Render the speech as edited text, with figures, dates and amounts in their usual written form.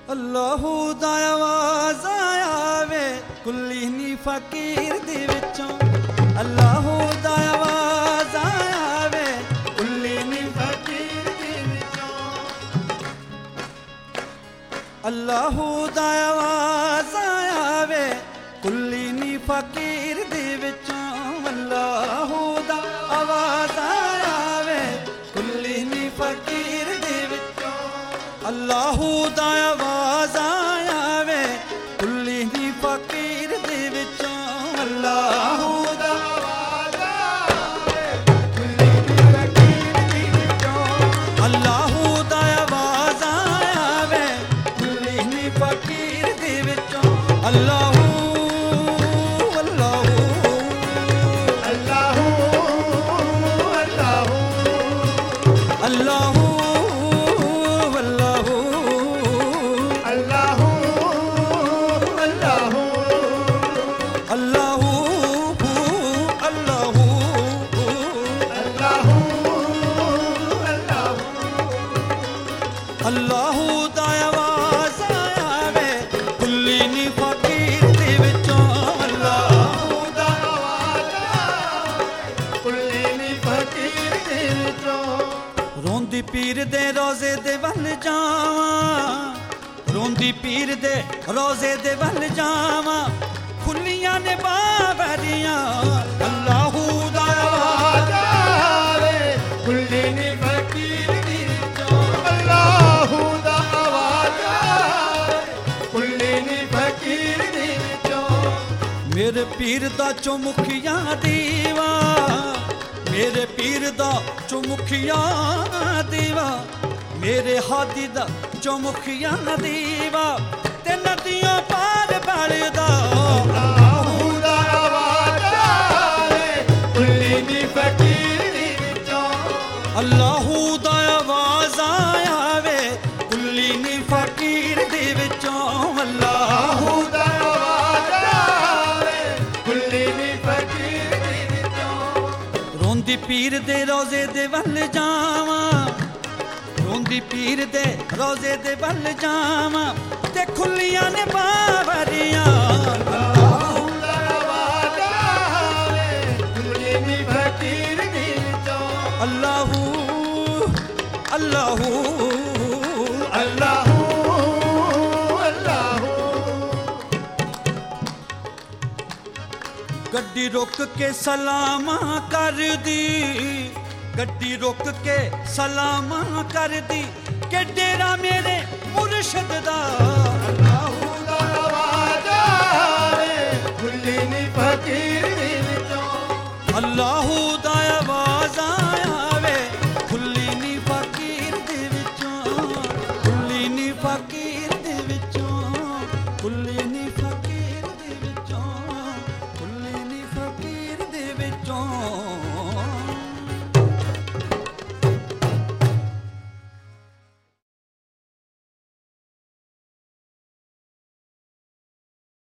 अल्लाहू दा आवाज़ आवे कुल्ली नी फकीर दे विचों। अल्लाहू दा आवाज़ आवे कुल्ली नी फकीर दे विचों। अल्लाहू दा आवाज़ आवे कुल्ली नी फकीर दे विचों। अल्लाहू दा आवाज़ आवे कुल्ली नी फकीर दे विचों। अल्लाहू दा आवाज़ आवे कुल्ली नी फकीर दे विचों। अल्लाहू दा आवाज़ आवे कुल्ली नी फकीर दे विचों। अल्लाहू दा आवाज़ आवे कुल्ली नी फकीर दे विचों। अल्लाहू अल्लाहू अल्लाहू अल्लाहू अल्लाहू अल्लाहू अल्लाहू अल्लाहू अल्लाहू दा आवाज़ आवे कुल्ली नी फकीर दे विचों। अल्लाहू दा आवाज़ आवे कुल्ली नी फकीर दे विचों। रोंदी पीर दे रोज़े दे वल जावां। रोंदी पीर दे रोज़े दे वल जावां। खुलियां ने बावरियां। अल्लाहू दा आवाज़ आवे कुल्ली नी फकीर दे विचों। अल्लाहू दा आवाज़ आवे कुल्ली नी फकीर दे विचों। मेरे पीर दा चौमुखिया दीवा। मेरे पीर दा चौमुखिया दीवा। मेरे हादी दा चौमुखिया दीवा। ते नदियों पार बढ़दा। अल्लाहू दा आवाज़ आवे कुल्ली नी फकीर दे विचों। अल्लाहू दा आवाज़ आवे कुल्ली नी फकीर दे विचों। अल्लाहू दा आवाज़ आवे कुल्ली नी फकीर दे विचों। रोंदी पीर दे रोज़े दे वल जावां। रोंदी पीर दे रोज़े दे वल जावां। ते खुलियां ने बावरियां। अल्लाहू दा आवाज़ आवे कुल्ली नी फकीर दे विचों। अल्लाहू अल्लाहू अल्लाहू अल्लाहू। गड्डी रोक के सलामा कर दी। गड्डी रोक के सलामा कर दी। के डेरा मेरे मुर्शद दा।